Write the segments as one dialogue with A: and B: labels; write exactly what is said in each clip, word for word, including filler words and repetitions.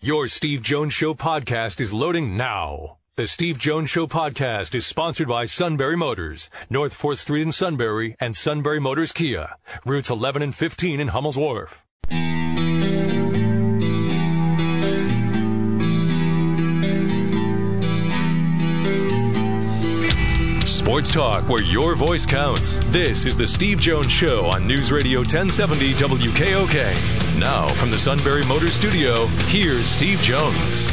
A: Your Steve Jones Show podcast is loading now. The Steve Jones Show podcast is sponsored by Sunbury Motors, North fourth Street in Sunbury, and Sunbury Motors Kia, routes eleven and fifteen in Hummel's Wharf. Sports talk where your voice counts. This is the Steve Jones Show on News Radio ten seventy W K O K. Now, from the Sunbury Motors studio, here's Steve Jones.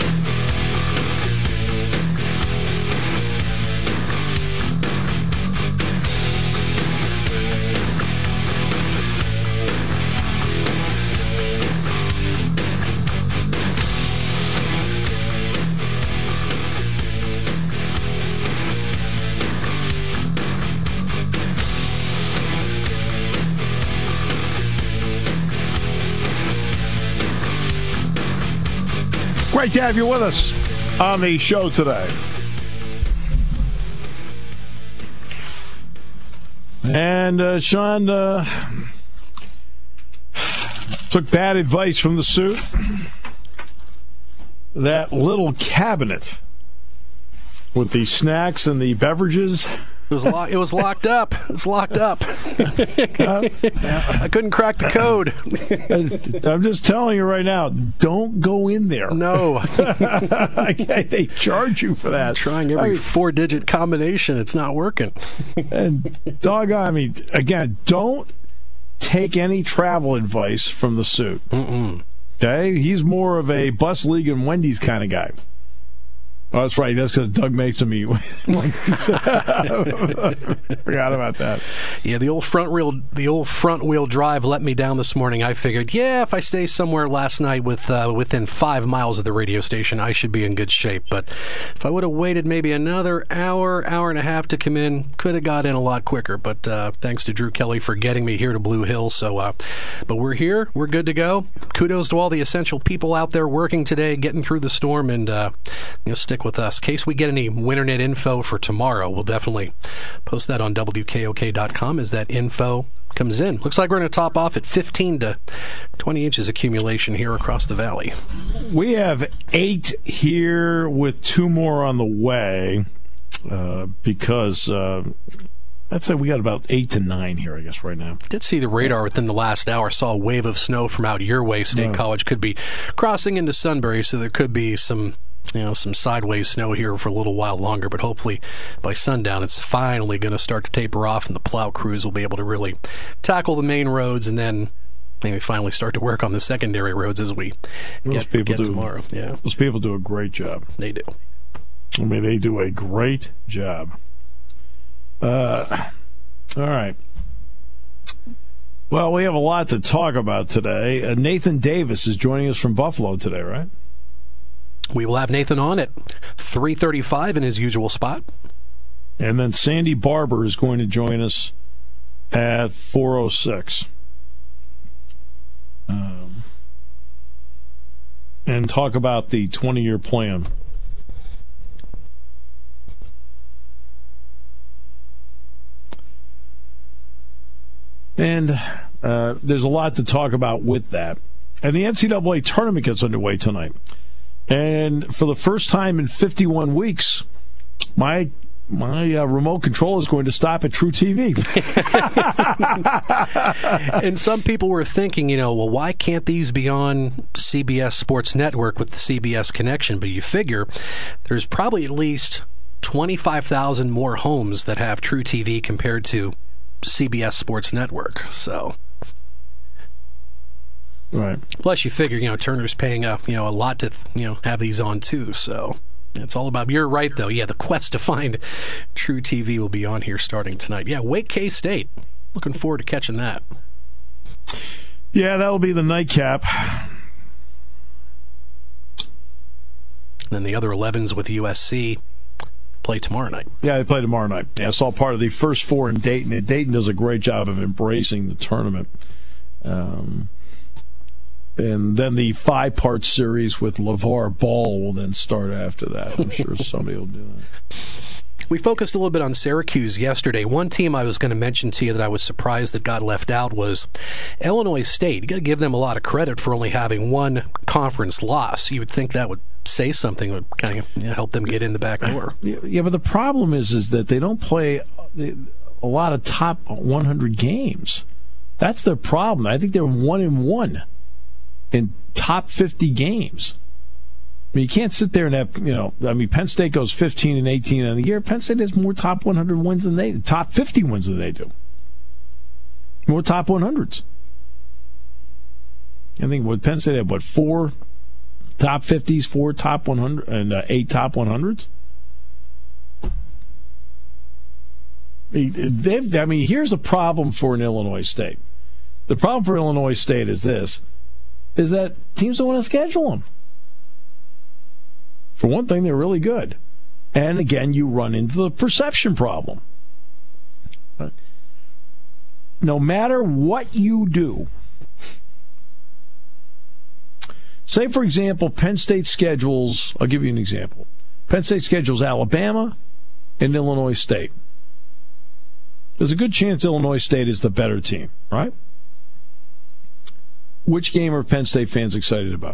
B: Great to have you with us on the show today. And uh, Sean uh, took bad advice from the suit. That little cabinet with the snacks and the beverages.
C: It was, lo- it was locked up. It's locked up. uh, I couldn't crack the code.
B: I'm just telling you right now, don't go in there.
C: No.
B: They charge you for that.
C: I'm trying every I mean, four-digit combination. It's not working.
B: And doggone, I mean, again, don't take any travel advice from the suit.
C: Mm-mm.
B: Okay? He's more of a Bus League and Wendy's kind of guy. Oh, that's right. That's because Doug makes him eat. Forgot about that.
C: Yeah, the old front wheel, the old front wheel drive let me down this morning. I figured, yeah, if I stay somewhere last night with uh, within five miles of the radio station, I should be in good shape. But if I would have waited maybe another hour, hour and a half to come in, could have got in a lot quicker. But uh, thanks to Drew Kelly for getting me here to Blue Hill. So, uh, but we're here. We're good to go. Kudos to all the essential people out there working today, getting through the storm, and uh, you know, stick with us. In case we get any WinterNet info for tomorrow, we'll definitely post that on W K O K dot com as that info comes in. Looks like we're going to top off at fifteen to twenty inches accumulation here across the valley.
B: We have eight here with two more on the way uh, because uh, I'd say we got about eight to nine here, I guess, right now.
C: Did see the radar within the last hour. Saw a wave of snow from out your way. State yeah. College could be crossing into Sunbury, so there could be some You know, some sideways snow here for a little while longer, but hopefully by sundown it's finally going to start to taper off and the plow crews will be able to really tackle the main roads and then maybe finally start to work on the secondary roads as we
B: those
C: get,
B: people
C: get
B: do,
C: tomorrow. Yeah.
B: Those people do a great job.
C: They do.
B: I mean, they do a great job. Uh, all right. Well, we have a lot to talk about today. Uh, Nathan Davis is joining us from Buffalo today, right?
C: We will have Nathan on at three thirty-five in his usual spot.
B: And then Sandy Barber is going to join us at four oh six. Um, and talk about the twenty-year plan. And uh, there's a lot to talk about with that. And the N C double A tournament gets underway tonight. And for the first time in fifty-one weeks, my my uh, remote control is going to stop at True T V.
C: And some people were thinking, you know, well, why can't these be on C B S Sports Network with the C B S connection? But you figure there's probably at least twenty-five thousand more homes that have True T V compared to C B S Sports Network. So...
B: Right.
C: Plus, you figure, you know, Turner's paying a, you know, a lot to, you know, have these on too. So it's all about. You're right, though. Yeah, the quest to find True T V will be on here starting tonight. Yeah, Wake K-State. Looking forward to catching that.
B: Yeah, that'll be the nightcap.
C: And then the other elevens with U S C play tomorrow night.
B: Yeah, they play tomorrow night. Yeah, it's all part of the first four in Dayton. And Dayton does a great job of embracing the tournament. Um. And then the five-part series with LeVar Ball will then start after that. I'm sure somebody will do that.
C: We focused a little bit on Syracuse yesterday. One team I was going to mention to you that I was surprised that got left out was Illinois State. You got to give them a lot of credit for only having one conference loss. You would think that would say something, would kind of you know, help them get in the back door.
B: Yeah, but the problem is, is that they don't play a lot of top one hundred games. That's their problem. I think they're one and one in top fifty games. I mean, you can't sit there and have, you know, I mean, Penn State goes fifteen and eighteen in the year. Penn State has more top one hundred wins than they do, top fifty wins than they do. More top one hundreds. I think what Penn State had, what, four top fifties, four top one hundred, and uh, eight top one hundreds? They've, I mean, here's a problem for an Illinois State. The problem for Illinois State is this, is that teams don't want to schedule them. For one thing, they're really good. And again, you run into the perception problem. No matter what you do, say, for example, Penn State schedules, I'll give you an example. Penn State schedules Alabama and Illinois State. There's a good chance Illinois State is the better team, right? Which game are Penn State fans excited about?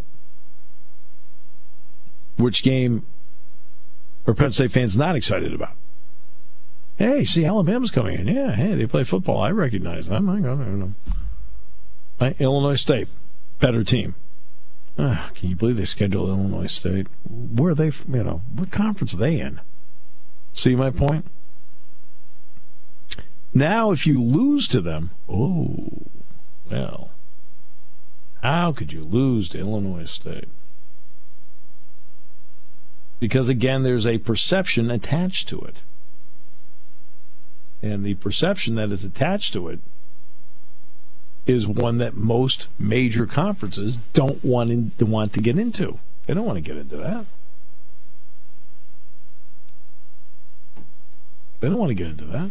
B: Which game are Penn State fans not excited about? Hey, see, Alabama's coming in. Yeah, hey, they play football. I recognize them. I don't know. Right? Illinois State, better team. Uh, can you believe they scheduled Illinois State? Where are they, you know, what conference are they in? See my point? Now, if you lose to them, oh, well, how could you lose to Illinois State? Because, again, there's a perception attached to it. And the perception that is attached to it is one that most major conferences don't want, in, want to get into. They don't want to get into that. They don't want to get into that.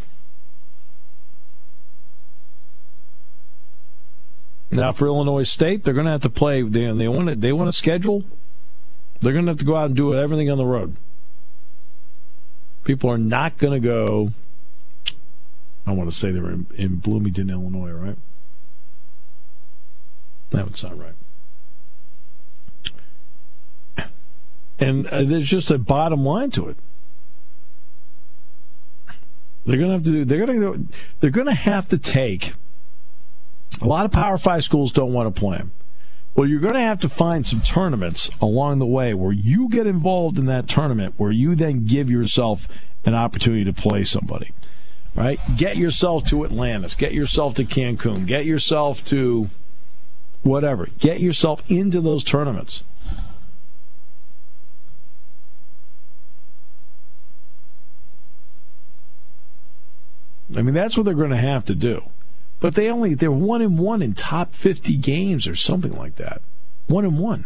B: Now, for Illinois State, they're going to have to play. They, they want to. They want to schedule. They're going to have to go out and do everything on the road. People are not going to go. I want to say they're in, in Bloomington, Illinois, right? That would sound right. And uh, there's just a bottom line to it. They're going to have to do. They're going to. Go, they're going to have to take. A lot of Power Five schools don't want to play them. Well, you're going to have to find some tournaments along the way where you get involved in that tournament, where you then give yourself an opportunity to play somebody, right? Get yourself to Atlantis. Get yourself to Cancun. Get yourself to whatever. Get yourself into those tournaments. I mean, that's what they're going to have to do. But they only, they're one and one in top fifty games or something like that. One and one.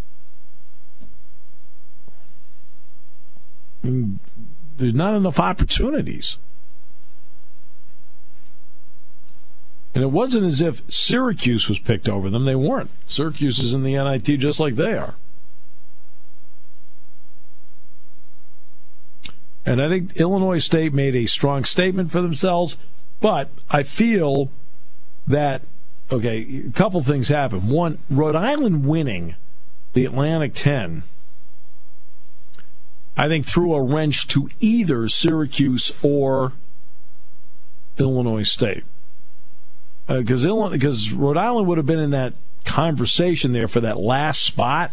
B: I mean, there's not enough opportunities. And it wasn't as if Syracuse was picked over them. They weren't. Syracuse is in the N I T just like they are. And I think Illinois State made a strong statement for themselves. But I feel that, okay, a couple things happen. One, Rhode Island winning the Atlantic ten, I think, threw a wrench to either Syracuse or Illinois State. Because uh, because Rhode Island would have been in that conversation there for that last spot.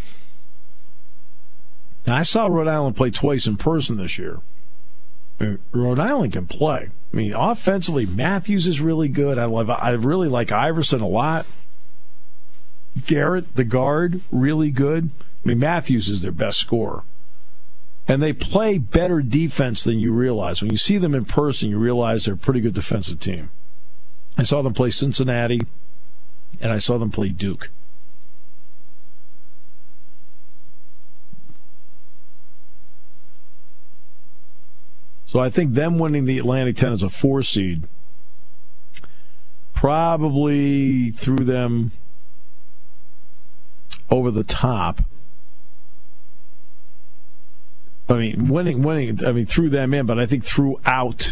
B: Now, I saw Rhode Island play twice in person this year. Rhode Island can play. I mean, offensively, Matthews is really good. I love. I really like Iverson a lot. Garrett, the guard, really good. I mean, Matthews is their best scorer. And they play better defense than you realize. When you see them in person, you realize they're a pretty good defensive team. I saw them play Cincinnati, and I saw them play Duke. So I think them winning the Atlantic ten as a four seed probably threw them over the top I mean, winning, winning. I mean, threw them in, but I think throughout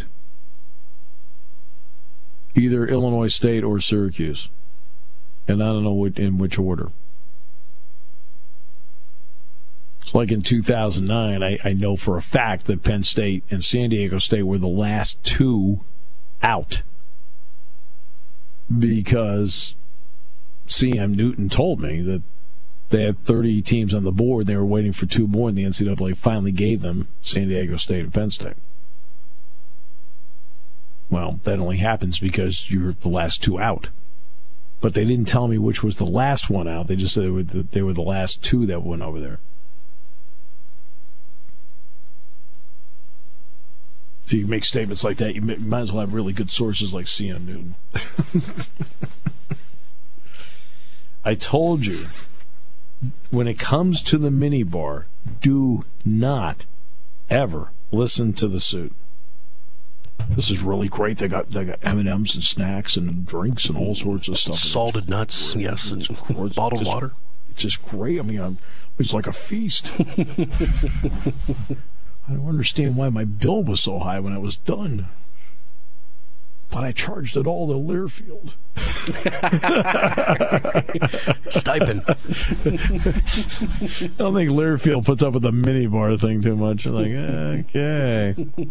B: either Illinois State or Syracuse, and I don't know what, in which order. It's like in two thousand nine, I, I know for a fact that Penn State and San Diego State were the last two out because C M Newton told me that they had thirty teams on the board. They were waiting for two more, and the N C double A finally gave them San Diego State and Penn State. Well, that only happens because you're the last two out. But they didn't tell me which was the last one out. They just said they were the last two that went over there. So you make statements like that, you might as well have really good sources like C M Newton. I told you, when it comes to the minibar, do not ever listen to the suit. This is really great. They got they got M and M's and snacks and drinks and all sorts of stuff.
C: Salted nuts, yes, and bottled
B: just,
C: water.
B: It's just great. I mean, I'm, it's like a feast. I don't understand why my bill was so high when I was done. But I charged it all to Learfield.
C: Stipend.
B: I don't think Learfield puts up with the minibar thing too much. Like, okay.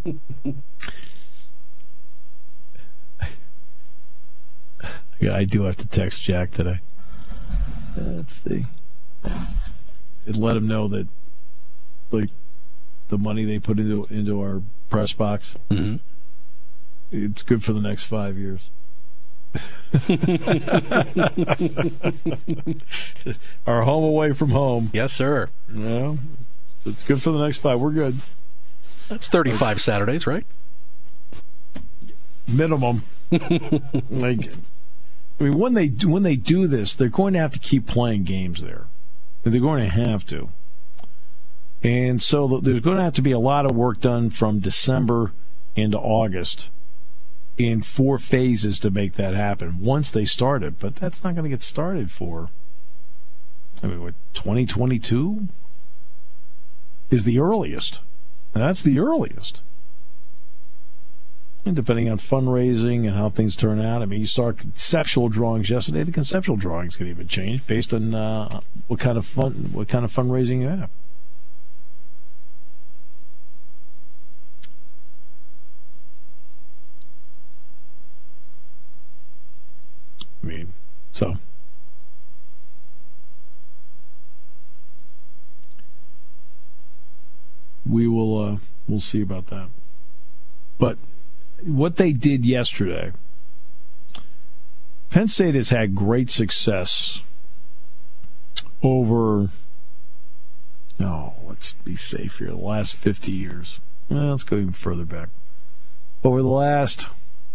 B: Yeah, I do have to text Jack today. Let's see. And let him know that, like, the money they put into into our press box, mm-hmm. it's good for the next five years. Our home away from home.
C: Yes, sir.
B: You know, so it's good for the next five. We're good.
C: That's thirty-five Saturdays, right?
B: Minimum. Like, I mean, when they when they do this, they're going to have to keep playing games there. They're going to have to. And so there's going to have to be a lot of work done from December into August in four phases to make that happen once they start it. But that's not going to get started for, I mean, what, twenty twenty-two is the earliest. And that's the earliest. And depending on fundraising and how things turn out, I mean, you start conceptual drawings yesterday. The conceptual drawings can even change based on uh, what kind of fun, what kind of fundraising you have. I mean, so we will uh, we'll see about that. But what they did yesterday, Penn State has had great success over, oh, let's be safe here, the last fifty years. Well, let's go even further back. Over the last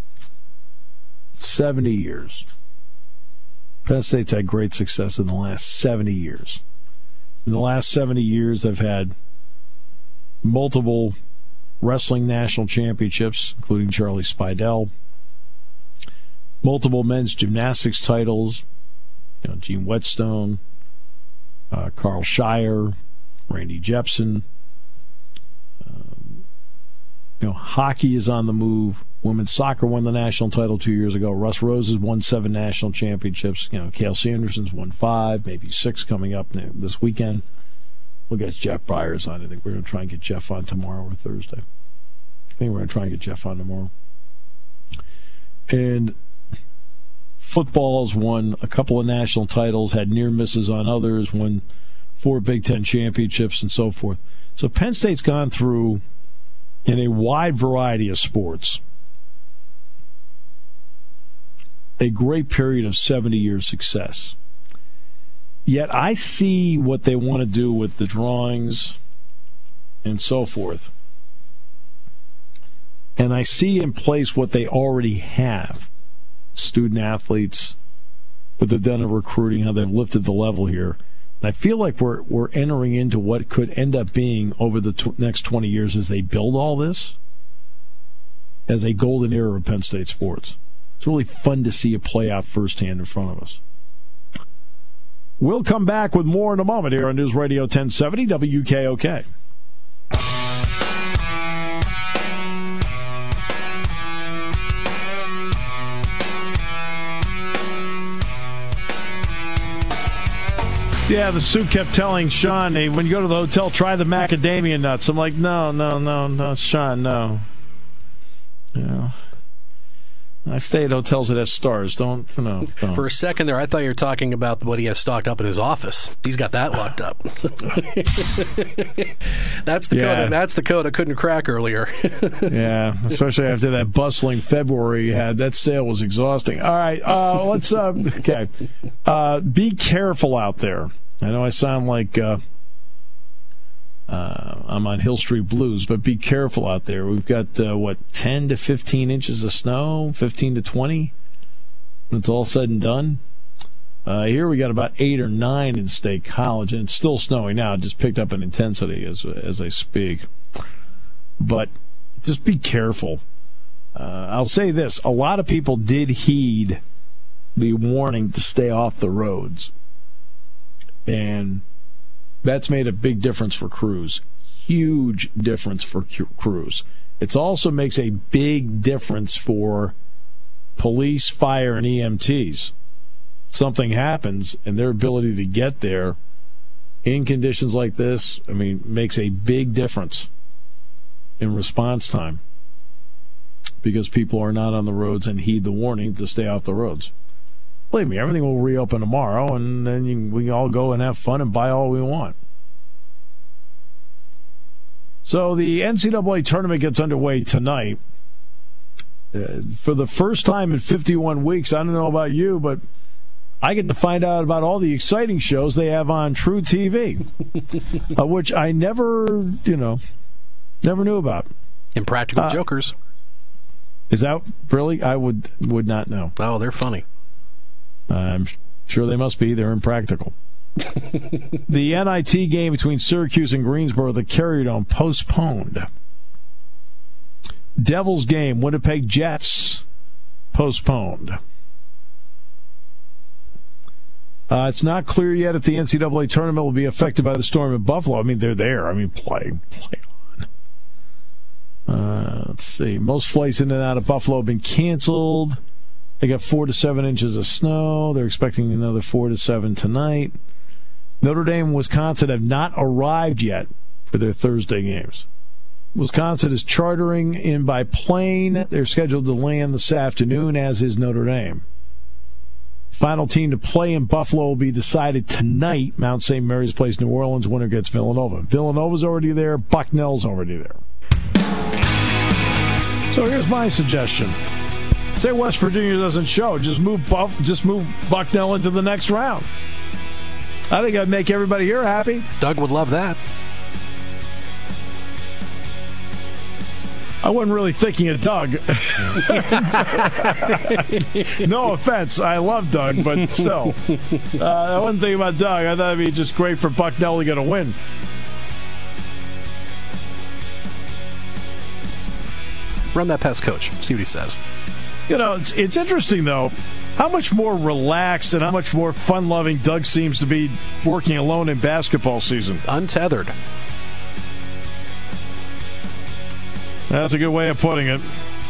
B: seventy years. Penn State's had great success in the last seventy years. In the last seventy years, they've had multiple wrestling national championships, including Charlie Spidell, multiple men's gymnastics titles, you know, Gene Whetstone, uh, Carl Shire, Randy Jepson. Um, you know, hockey is on the move. Women's soccer won the national title two years ago. Russ Rose has won seven national championships. You know, Cale Sanderson's won five, maybe six coming up this weekend. We'll get Jeff Byers on. I think we're going to try and get Jeff on tomorrow or Thursday. I think we're going to try and get Jeff on tomorrow. And football's won a couple of national titles, had near misses on others, won four Big Ten championships and so forth. So Penn State's gone through, in a wide variety of sports, a great period of seventy years success. Yet I see what they want to do with the drawings and so forth. And I see in place what they already have. Student athletes, what they've done in recruiting, how they've lifted the level here. And I feel like we're we're entering into what could end up being, over the t- next twenty years as they build all this, as a golden era of Penn State sports. It's really fun to see it play out firsthand in front of us. We'll come back with more in a moment here on News Radio ten seventy W K O K. Yeah, the Sue kept telling Sean, hey, when you go to the hotel, try the macadamia nuts. I'm like, no, no, no, no, Sean, no. You know, I stay at hotels that have stars. Don't, no. Don't.
C: For a second there, I thought you were talking about what he has stocked up in his office. He's got that locked up. That's the
B: Yeah.
C: code. That's the code I couldn't crack earlier.
B: Yeah, especially after that bustling February you had. That sale was exhausting. All right, uh, let's, uh, okay. Uh, be careful out there. I know I sound like uh, uh, I'm on Hill Street Blues, but be careful out there. We've got, uh, what, ten to fifteen inches of snow, fifteen to twenty, when it's all said and done. Uh, here we got about eight or nine in State College, and it's still snowing now. It just picked up in intensity as as I speak. But just be careful. Uh, I'll say this. A lot of people did heed the warning to stay off the roads. And that's made a big difference for crews. Huge difference for crews. It also makes a big difference for police, fire, and E M Ts. Something happens, and their ability to get there in conditions like this, I mean, makes a big difference in response time because people are not on the roads and heed the warning to stay off the roads. Believe me, everything will reopen tomorrow, and then you, we can all go and have fun and buy all we want. So the N C double A tournament gets underway tonight. Uh, for the first time in fifty-one weeks, I don't know about you, but I get to find out about all the exciting shows they have on True T V, uh, which I never, you know, never knew about.
C: Impractical
B: Uh,
C: Jokers.
B: Is that really? I would would not know.
C: Oh, they're funny.
B: I'm sure they must be. They're impractical. The N I T game between Syracuse and Greensboro, the Carrier Dome, postponed. Devils game, Winnipeg Jets, postponed. Uh, it's not clear yet if the N C double A tournament will be affected by the storm in Buffalo. I mean, they're there. I mean, play, play on. Uh, let's see. Most flights in and out of Buffalo have been canceled. They got four to seven inches of snow. They're expecting another four to seven tonight. Notre Dame and Wisconsin have not arrived yet for their Thursday games. Wisconsin is chartering in by plane. They're scheduled to land this afternoon, as is Notre Dame. Final team to play in Buffalo will be decided tonight. Mount Saint Mary's plays New Orleans. Winner gets Villanova. Villanova's already there. Bucknell's already there. So here's my suggestion. Say West Virginia doesn't show. Just move Buff, just move Bucknell into the next round. I think I'd make everybody here happy.
C: Doug would love that.
B: I wasn't really thinking of Doug. No offense. I love Doug, but still. Uh, I wasn't thinking about Doug. I thought it'd be just great for Bucknell to get a win.
C: Run that past coach. See what he says.
B: You know, it's, it's interesting, though, how much more relaxed and how much more fun-loving Doug seems to be working alone in basketball season.
C: Untethered.
B: That's a good way of putting it.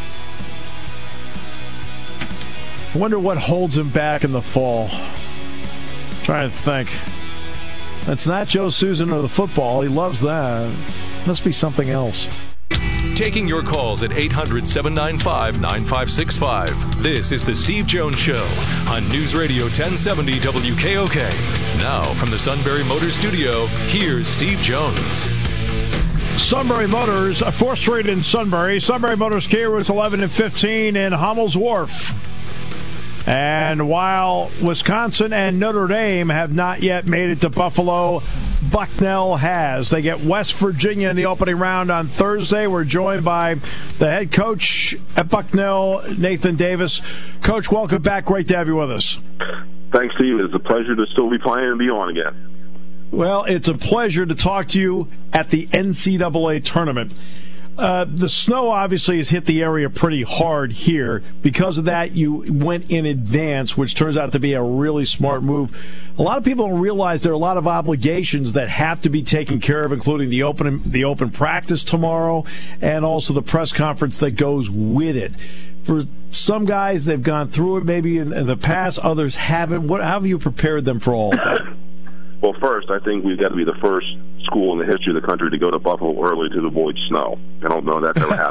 B: I wonder what holds him back in the fall. I'm trying to think. It's not Joe Susan or the football. He loves that. Must be something else.
A: Taking your calls at eight hundred, seven nine five, nine five six five. This is the Steve Jones Show on News Radio ten seventy W K O K. Now from the Sunbury Motors Studio, here's Steve Jones.
B: Sunbury Motors, fourth Street in Sunbury. Sunbury Motors Kia routes eleven and fifteen in Hummel's Wharf. And while Wisconsin and Notre Dame have not yet made it to Buffalo, Bucknell has. They get West Virginia in the opening round on Thursday. We're joined by the head coach at Bucknell, Nathan Davis. Coach, welcome back. Great to have you with us.
D: Thanks, Steve. It's a pleasure to still be playing and be on again.
B: Well, it's a pleasure to talk to you at the N C double A tournament. Uh, the snow obviously has hit the area pretty hard here. Because of that, you went in advance, which turns out to be a really smart move. A lot of people don't realize there are a lot of obligations that have to be taken care of, including the open the open practice tomorrow and also the press conference that goes with it. For some guys, they've gone through it maybe in, in the past. Others haven't. What, how have you prepared them for all of that?
D: Well, first, I think we've got to be the first school in the history of the country to go to Buffalo early to avoid snow. I don't know if that's ever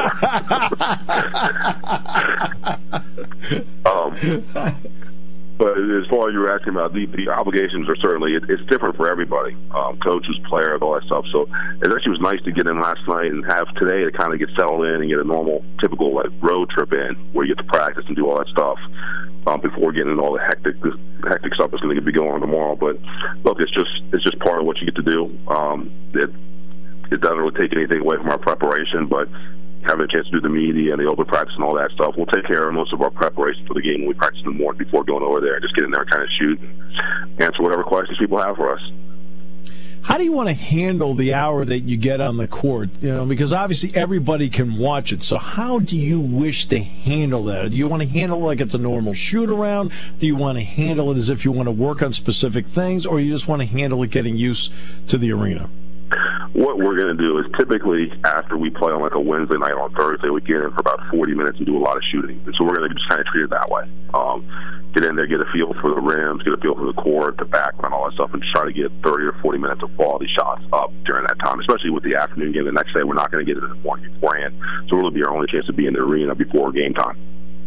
D: happened before. um, but as far as you were asking about, the, the obligations are certainly, it, it's different for everybody, um, coaches, players, all that stuff. So it actually was nice to get in last night and have today to kind of get settled in and get a normal, typical like road trip in where you get to practice and do all that stuff. Um, before getting into all the hectic, the hectic stuff that's going to be going on tomorrow. But look, it's just it's just part of what you get to do. Um, it it doesn't really take anything away from our preparation, but having a chance to do the media and the open practice and all that stuff, we'll take care of most of our preparation for the game when we practice in the morning before going over there and just get in there and kind of shoot and answer whatever questions people have for us.
B: How do you want to handle the hour that you get on the court? You know, because obviously everybody can watch it. So how do you wish to handle that? Do you want to handle it like it's a normal shoot-around? Do you want to handle it as if you want to work on specific things? Or you just want to handle it getting used to the arena?
D: What we're going to do is typically after we play on like a Wednesday night on Thursday, we get in for about forty minutes and do a lot of shooting. And so we're going to just kind of treat it that way. Um, get in there, get a feel for the rims, get a feel for the court, the background, all that stuff, and try to get thirty or forty minutes of quality shots up during that time, especially with the afternoon game. The next day, we're not going to get it in the morning beforehand. So it'll be our only chance to be in the arena before game time.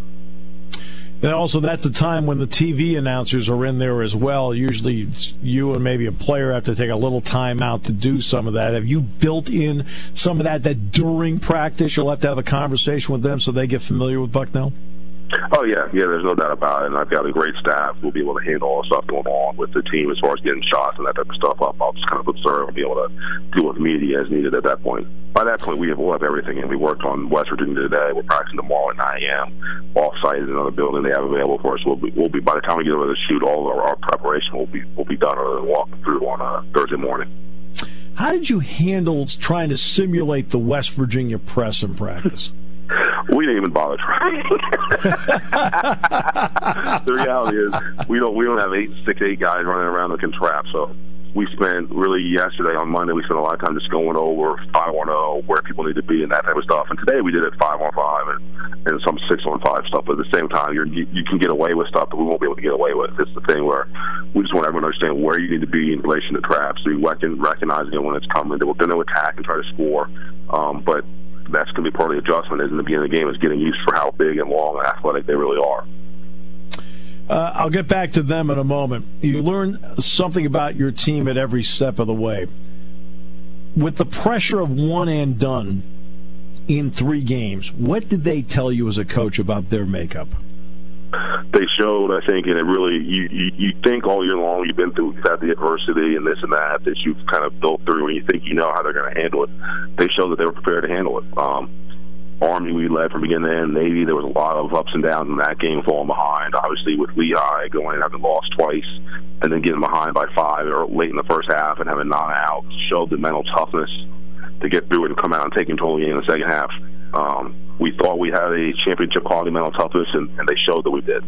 B: And also, that's the time when the T V announcers are in there as well. Usually it's you and maybe a player have to take a little time out to do some of that. Have you built in some of that, that during practice you'll have to have a conversation with them so they get familiar with Bucknell?
D: Oh, yeah. Yeah, there's no doubt about it. And I've got a great staff who will be able to handle all the stuff going on with the team as far as getting shots and that type of stuff up. I'll just kind of observe and be able to deal with media as needed at that point. By that point, we have, we'll have everything. And we worked on West Virginia today. We're practicing tomorrow at nine a.m. off-site in another building they have available for us. We'll be, we'll be by the time we get over to shoot, all of our, our preparation will be will be done other than walking through on uh, Thursday morning.
B: How did you handle trying to simulate the West Virginia press in practice?
D: We didn't even bother trying. The reality is, we don't we don't have eight, six, eight guys running around that can trap. So we spent really yesterday on Monday. We spent a lot of time just going over five on zero, where people need to be, and that type of stuff. And today we did it five on five and, and some six on five stuff. But at the same time, you're, you you can get away with stuff that we won't be able to get away with. It's the thing where we just want everyone to understand where you need to be in relation to traps. So you reckon, recognizing it when it's coming. They're going to attack and try to score, um, but that's going to be part of the adjustment is in the beginning of the game is getting used for how big and long and athletic they really are.
B: Uh, I'll get back to them in a moment. You learn something about your team at every step of the way. With the pressure of one and done in three games, what did they tell you as a coach about their makeup?
D: They showed, I think, and it really, you, you, you think all year long you've been through, you've had the adversity and this and that, that you've kind of built through and you think you know how they're going to handle it. They showed that they were prepared to handle it. Um, Army, we led from beginning to end. Navy, there was a lot of ups and downs in that game, falling behind. Obviously, with Lehigh going and having lost twice and then getting behind by five or late in the first half and having nine out, showed the mental toughness to get through it and come out and take control of the game in the second half. Um, we thought we had a championship quality mental toughness, and, and they showed that we did.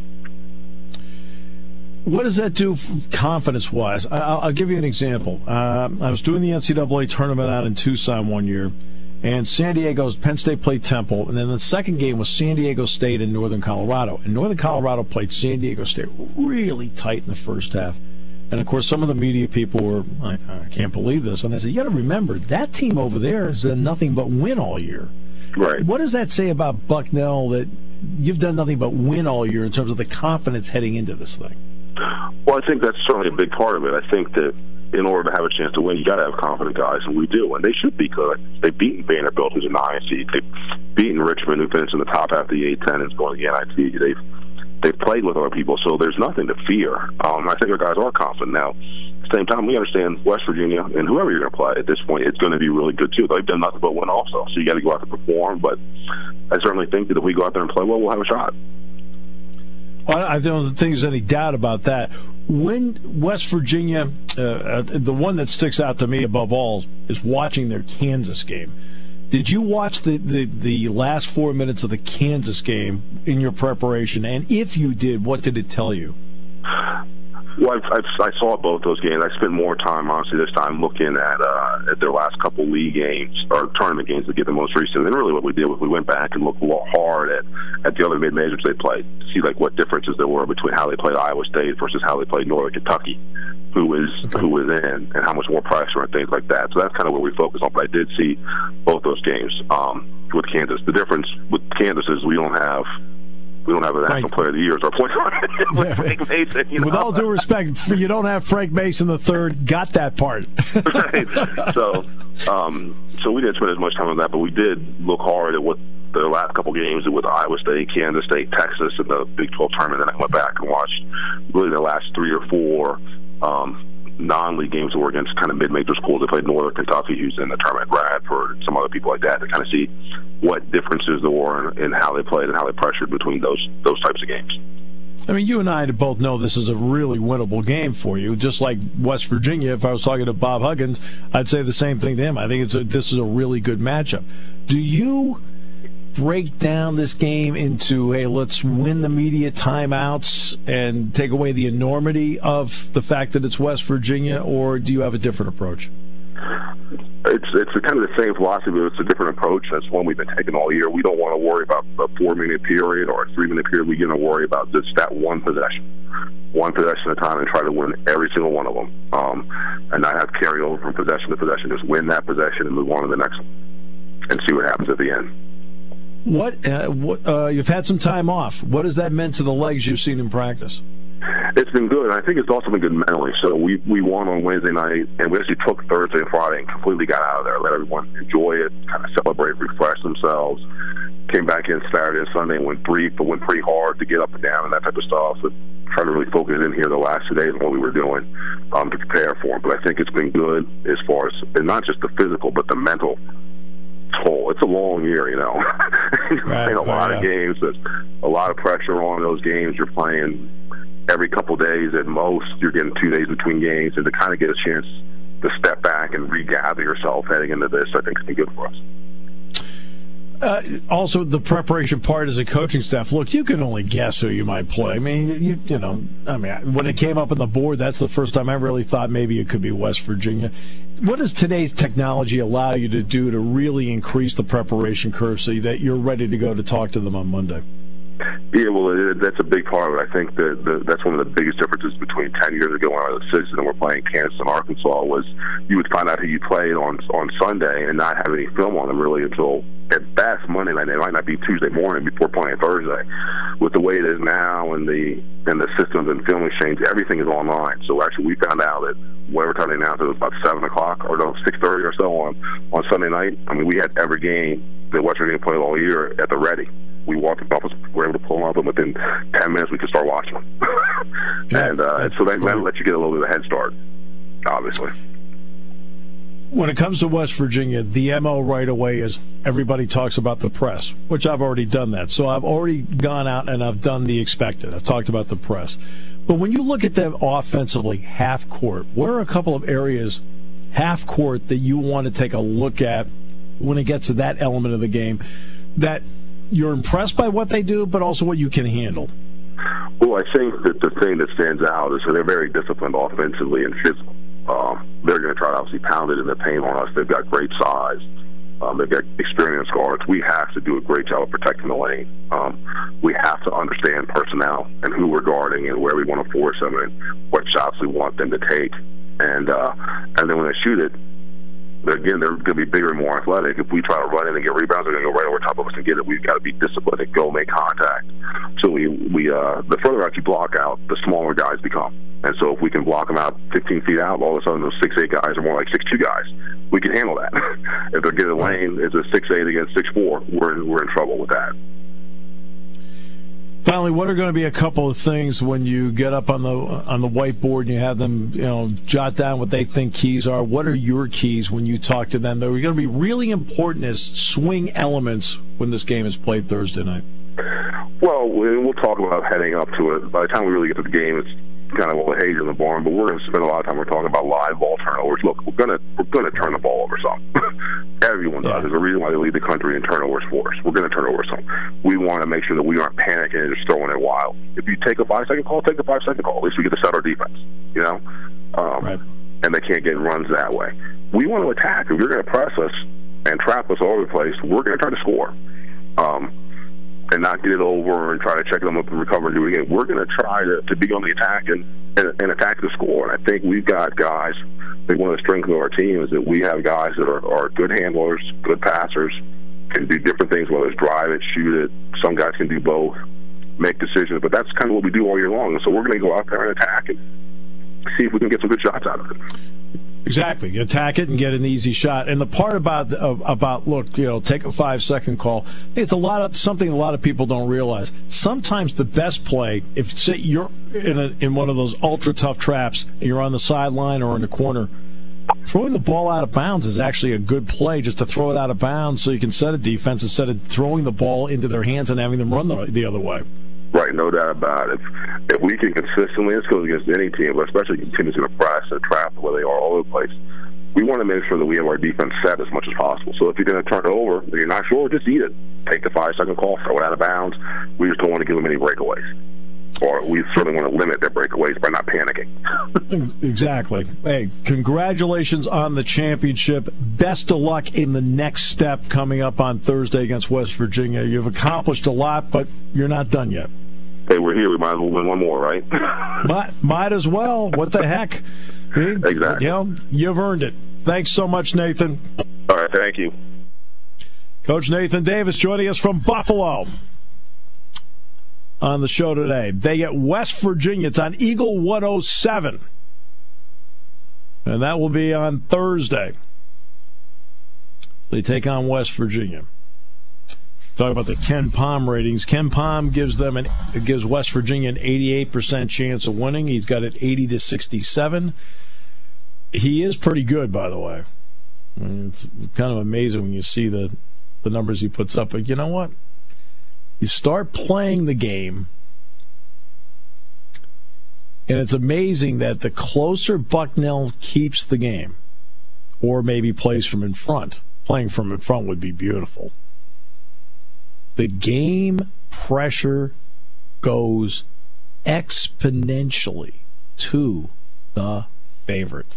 B: What does that do confidence-wise? I'll, I'll give you an example. Uh, I was doing the N C double A tournament out in Tucson one year, and San Diego's Penn State played Temple, and then the second game was San Diego State and Northern Colorado. And Northern Colorado played San Diego State really tight in the first half. And, of course, some of the media people were like, I can't believe this. And I said, you got to remember, that team over there has done nothing but win all year.
D: Right.
B: What does that say about Bucknell that you've done nothing but win all year in terms of the confidence heading into this thing?
D: Well, I think that's certainly a big part of it. I think that in order to have a chance to win, you got to have confident guys, and we do, and they should be good. They've beaten Vanderbilt, who's a nine seed. They've beaten Richmond, who finished in the top half of the A ten and is going to the N I T. They've they've played with other people, so there's nothing to fear. Um, I think our guys are confident now. At the same time, we understand West Virginia and whoever you're going to play at this point, it's going to be really good too. They've done nothing but win also, so you got to go out there and perform. But I certainly think that if we go out there and play well, we'll have a shot.
B: Well, I don't think there's any doubt about that. When West Virginia, uh, the one that sticks out to me above all is watching their Kansas game. Did you watch the, the, the last four minutes of the Kansas game in your preparation? And if you did, what did it tell you?
D: Well, I've, I've, I saw both those games. I spent more time, honestly, this time looking at uh, at their last couple league games or tournament games to get the most recent. And really what we did was we went back and looked hard at, at the other mid-majors they played to see like what differences there were between how they played Iowa State versus how they played Northern Kentucky. who is who is in and how much more pressure and things like that. So that's kind of where we focus on. But I did see both those games um, with Kansas. The difference with Kansas is we don't have we don't have a national
B: Frank.
D: player of the year as our point guard. with Frank Mason, you know?
B: With all due respect, you don't have Frank Mason the third. Got that part.
D: Right. So, um, so we didn't spend as much time on that, but we did look hard at what the last couple games with Iowa State, Kansas State, Texas, and the Big twelve tournament. Then I went back and watched really the last three or four um, non-league games that were against kind of mid-major schools. They played Northern Kentucky, who's in the tournament, Bradford, some other people like that, to kind of see what differences there were in, in how they played and how they pressured between those those types of games.
B: I mean, you and I both know this is a really winnable game for you. Just like West Virginia, if I was talking to Bob Huggins, I'd say the same thing to him. I think it's a, this is a really good matchup. Do you break down this game into, hey, let's win the media timeouts and take away the enormity of the fact that it's West Virginia, or do you have a different approach?
D: It's it's a kind of the same philosophy, but it's a different approach. That's one we've been taking all year. We don't want to worry about a four-minute period or a three-minute period. We're going to worry about just that one possession, one possession at a time, and try to win every single one of them, um, and not have carry over from possession to possession. Just win that possession and move on to the next one and see what happens at the end.
B: What, uh, what uh, you've had some time off. What has that meant to the legs you've seen in practice?
D: It's been good. I think it's also been good mentally. So we, we won on Wednesday night, and we actually took Thursday and Friday and completely got out of there, let everyone enjoy it, kind of celebrate, refresh themselves. Came back in Saturday and Sunday and went brief, but went pretty hard to get up and down and that type of stuff. So trying to really focus in here the last two days on what we were doing um, to prepare for it. But I think it's been good as far as, and not just the physical, but the mental toll. It's a long year, you know. You're
B: right,
D: playing a lot
B: right,
D: of
B: yeah.
D: games. There's a lot of pressure on those games. You're playing every couple days at most. You're getting two days between games, and to kind of get a chance to step back and regather yourself heading into this, I think it's been good for us.
B: Uh, also, the preparation part as a coaching staff. Look, you can only guess who you might play. I mean, you, you know, I mean, when it came up on the board, that's the first time I really thought maybe it could be West Virginia. What does today's technology allow you to do to really increase the preparation curve so that you're ready to go to talk to them on Monday?
D: Yeah, well, it, that's a big part of it. I think that the, that's one of the biggest differences between ten years ago when I was six and we're playing Kansas and Arkansas was you would find out who you played on on Sunday and not have any film on them really until at best Monday night. It might not be Tuesday morning before playing Thursday. With the way it is now and the and the systems and film exchange, everything is online. So actually, we found out that whatever time they announced it was about seven o'clock or no six thirty or so on on Sunday night. I mean, we had every game that West Virginia played all year at the ready. We walked in the office, we were able to pull them up, and within ten minutes we could start watching them.
B: Yeah,
D: and uh, so that, that lets you get a little bit of a head start, obviously.
B: When it comes to West Virginia, the M O right away is everybody talks about the press, which I've already done that. So I've already gone out and I've done the expected. I've talked about the press. But when you look at them offensively, half court, what are a couple of areas half court that you want to take a look at when it gets to that element of the game that you're impressed by what they do, but also what you can handle?
D: Well, I think that the thing that stands out is that they're very disciplined offensively and physical. Um, they're going to try to obviously pound it in the paint on us. They've got great size. Um, they've got experienced guards. We have to do a great job of protecting the lane. Um, we have to understand personnel and who we're guarding and where we want to force them and what shots we want them to take. And uh, and then when they shoot it, again, they're going to be bigger and more athletic. If we try to run in and get rebounds, they're going to go right over top of us and get it. We've got to be disciplined and go make contact. So we, we uh, the further out you block out, the smaller guys become. And so if we can block them out fifteen feet out, all of a sudden those six eight guys are more like six two guys. We can handle that. If they're getting a lane, it's a six eight against six four, we're, we're in trouble with that.
B: Finally, what are going to be a couple of things when you get up on the on the whiteboard and you have them, you know, jot down what they think keys are? What are your keys when you talk to them that are going to be really important as swing elements when this game is played Thursday night?
D: Well, we'll talk about heading up to it. By the time we really get to the game, it's kind of all the haze in the barn, but we're going to spend a lot of time we're talking about live ball turnovers. Look, we're going to we're going to turn the ball over some. Everyone does.
B: Yeah.
D: There's a reason why they lead the country in turnovers for us. We're going to turn over some. We want to make sure that we aren't panicking and just throwing it wild. If you take a five-second call, take a five-second call. At least we get to set our defense, you know? Um, right. And they can't get runs that way. We want to attack. If you're going to press us and trap us all over the place, we're going to try to score. Um, and not get it over and try to check them up and recover and do it again. We're going to try to, to be on the attack and and, and attack the score. And I think we've got guys. I think one of the strengths of our team is that we have guys that are, are good handlers, good passers, can do different things, whether it's drive it, shoot it. Some guys can do both, make decisions. But that's kind of what we do all year long. And so we're going to go out there and attack and see if we can get some good shots out of it.
B: Exactly. You attack it and get an easy shot. And the part about uh, about look, you know, take a five second call. It's a lot of something a lot of people don't realize. Sometimes the best play, if say you're in a, in one of those ultra tough traps, and you're on the sideline or in the corner, throwing the ball out of bounds is actually a good play. Just to throw it out of bounds so you can set a defense instead of throwing the ball into their hands and having them run the, the other way.
D: Right, no doubt about it. If, if we can consistently, this goes against any team, but especially continue to press and trap where they are all over the place, we want to make sure that we have our defense set as much as possible. So if you're going to turn it over and you're not sure, just eat it. Take the five-second call, throw it out of bounds. We just don't want to give them any breakaways. Or we certainly want to limit their breakaways by not panicking.
B: Exactly. Hey, congratulations on the championship. Best of luck in the next step coming up on Thursday against West Virginia. You've accomplished a lot, but you're not done yet.
D: Hey, we're here. We might as well win one more, right?
B: might, might as well. What the heck?
D: Exactly.
B: You know, you've earned it. Thanks so much, Nathan.
D: All right, thank you.
B: Coach Nathan Davis joining us from Buffalo on the show today. They get West Virginia. It's on Eagle one oh seven. And that will be on Thursday. They take on West Virginia. Talk about the Ken Pom ratings. Ken Pom gives them an gives West Virginia an eighty-eight percent chance of winning. He's got it eighty to sixty-seven. He is pretty good, by the way. I mean, it's kind of amazing when you see the the numbers he puts up. But you know what? You start playing the game, and it's amazing that the closer Bucknell keeps the game, or maybe plays from in front. Playing from in front would be beautiful. The game pressure goes exponentially to the favorite,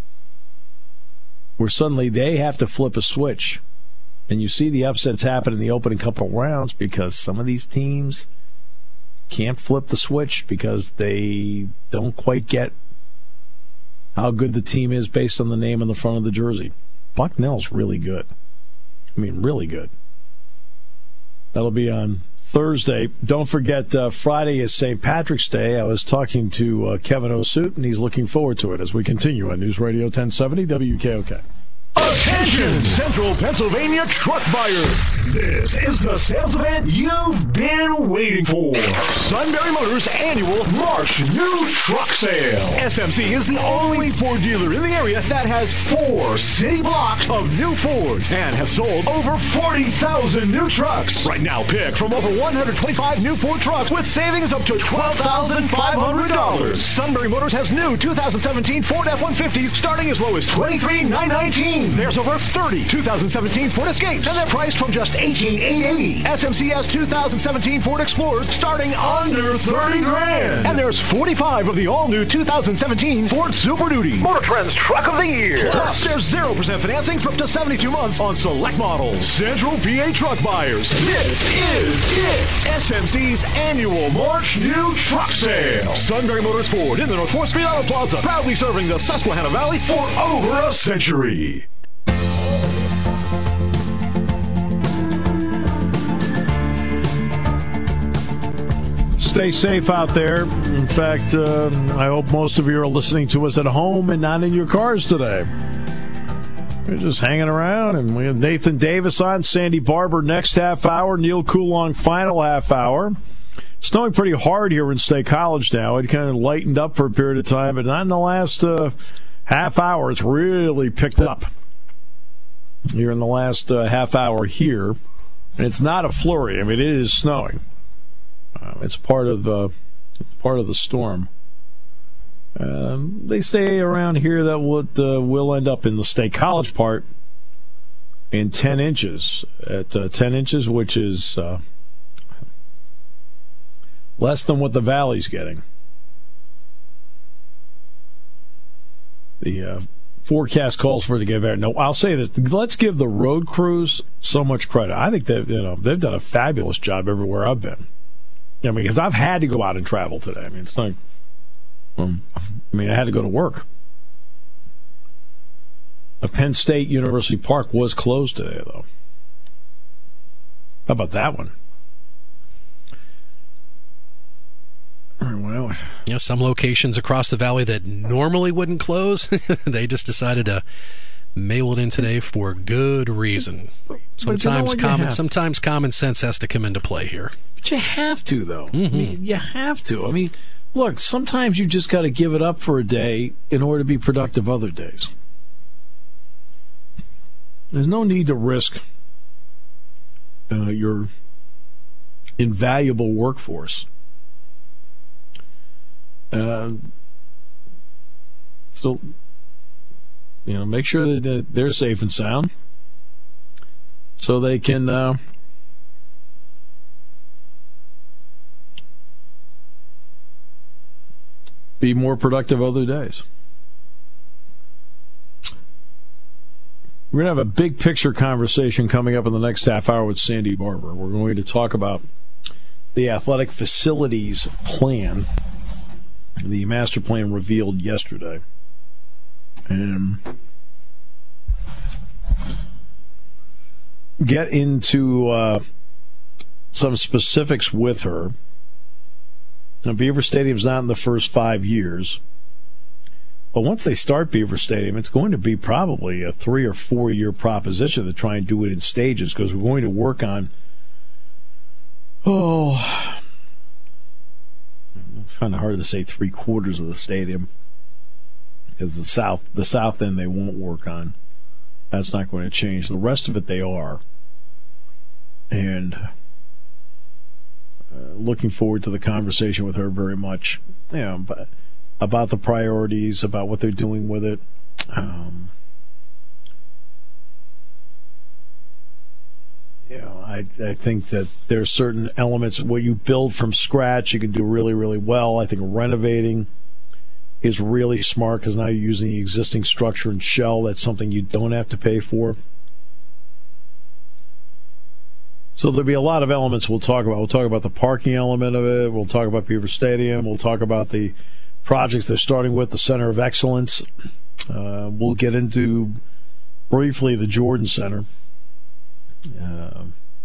B: where suddenly they have to flip a switch. And you see the upsets happen in the opening couple of rounds because some of these teams can't flip the switch because they don't quite get how good the team is based on the name on the front of the jersey. Bucknell's really good. I mean, really good. That'll be on Thursday. Don't forget, uh, Friday is Saint Patrick's Day. I was talking to uh, Kevin O'Suit, and he's looking forward to it as we continue on News Radio ten seventy W K O K.
E: Attention, Central Pennsylvania truck buyers. This is the sales event you've been waiting for. Sunbury Motors Annual March New Truck Sale. S M C is the only Ford dealer in the area that has four city blocks of new Fords and has sold over forty thousand new trucks. Right now, pick from over one hundred twenty-five new Ford trucks with savings up to twelve thousand five hundred dollars. Sunbury Motors has new two thousand seventeen Ford F one fifties starting as low as twenty-three thousand nine hundred nineteen dollars. There's over thirty two thousand seventeen Ford Escapes, and they're priced from just eighteen thousand eight hundred eighty dollars. S M C has two thousand seventeen Ford Explorers starting under thirty grand. And there's forty-five of the all-new two thousand seventeen Ford Super Duty. Motor Trend's Truck of the Year. Plus, there's zero percent financing for up to seventy-two months on select models. Central P A truck buyers, this is it. S M C's annual March New Truck Sale. Sunbury Motors Ford in the North fourth Street Auto Plaza, proudly serving the Susquehanna Valley for over a century.
B: Stay safe out there. In fact, uh, I hope most of you are listening to us at home and not in your cars today. We're just hanging around, and we have Nathan Davis on, Sandy Barber next half hour, Neil Coulon final half hour. Snowing pretty hard here in State College now. It kind of lightened up for a period of time, but not in the last uh, half hour. It's really picked up here in the last uh, half hour here. And it's not a flurry. I mean, it is snowing. Uh, it's part of uh, it's part of the storm. Um, they say around here that what uh, will end up in the State College part in ten inches. At uh, ten inches, which is uh, less than what the Valley's getting. The uh, forecast calls for it to get better. No, I'll say this: let's give the road crews so much credit. I think they've you know they've done a fabulous job everywhere I've been. I mean, because I've had to go out and travel today. I mean, it's not Um, I mean, I had to go to work. The Penn State University Park was closed today, though. How about that one? Well,
C: yeah, some locations across the valley that normally wouldn't close, they just decided to mail it in today for good reason. Sometimes you know common sometimes common sense has to come into play here.
B: But you have to, though.
C: Mm-hmm.
B: I mean, you have to. I mean, look, sometimes you just got to give it up for a day in order to be productive other days. There's no need to risk uh, your invaluable workforce. Uh, so, you know, make sure that they're safe and sound so they can uh, be more productive other days. We're going to have a big picture conversation coming up in the next half hour with Sandy Barbour. We're going to talk about the athletic facilities plan, the master plan revealed yesterday. And get into uh, some specifics with her. Now, Beaver Stadium's not in the first five years. But once they start Beaver Stadium, it's going to be probably a three or four year proposition to try and do it in stages, because we're going to work on, oh, it's kind of hard to say three quarters of the stadium, because the south, the south end they won't work on. That's not going to change. The rest of it they are. And uh, looking forward to the conversation with her very much. You know, but about the priorities, about what they're doing with it. Um, you know, I, I think that there are certain elements where you build from scratch, you can do really, really well. I think renovating is really smart, because now you're using the existing structure and shell. That's something you don't have to pay for. So there'll be a lot of elements we'll talk about. We'll talk about the parking element of it. We'll talk about Beaver Stadium. We'll talk about the projects they're starting with, the Center of Excellence. Uh, we'll get into briefly the Jordan Center. Uh,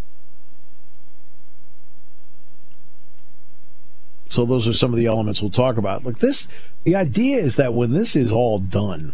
B: so those are some of the elements we'll talk about. Look, this, the idea is that when this is all done,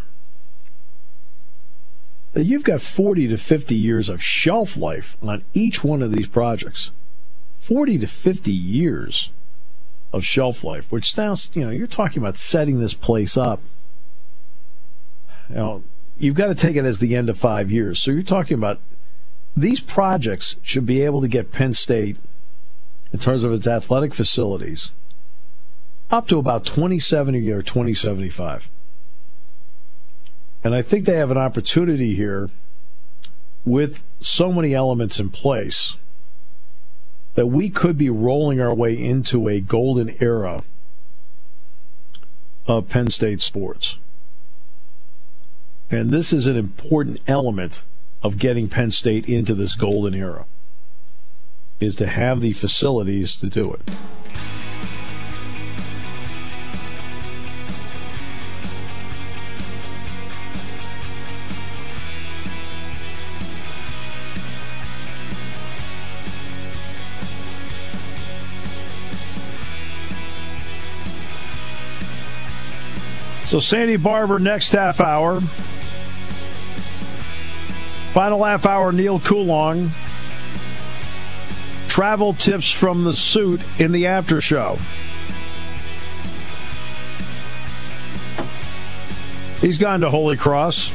B: that you've got forty to fifty years of shelf life on each one of these projects. forty to fifty years of shelf life, which sounds, you know, you're talking about setting this place up. You know, you've got to take it as the end of five years. So you're talking about these projects should be able to get Penn State, in terms of its athletic facilities, up to about twenty seventy or twenty seventy-five. And I think they have an opportunity here with so many elements in place that we could be rolling our way into a golden era of Penn State sports. And this is an important element of getting Penn State into this golden era, is to have the facilities to do it. So Sandy Barbour next half hour. Final half hour, Neil Coulon. Travel tips from the suit in the after show. He's gone to Holy Cross.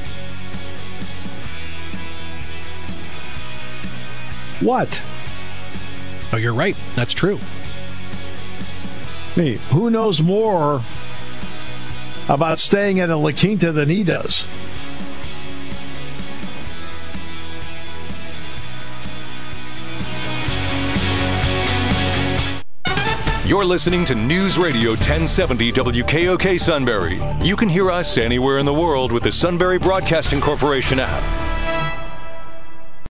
B: What?
C: Oh, you're right. That's true.
B: Me, who knows more about staying at a La Quinta than he does?
A: You're listening to News Radio ten seventy W K O K Sunbury. You can hear us anywhere in the world with the Sunbury Broadcasting Corporation app.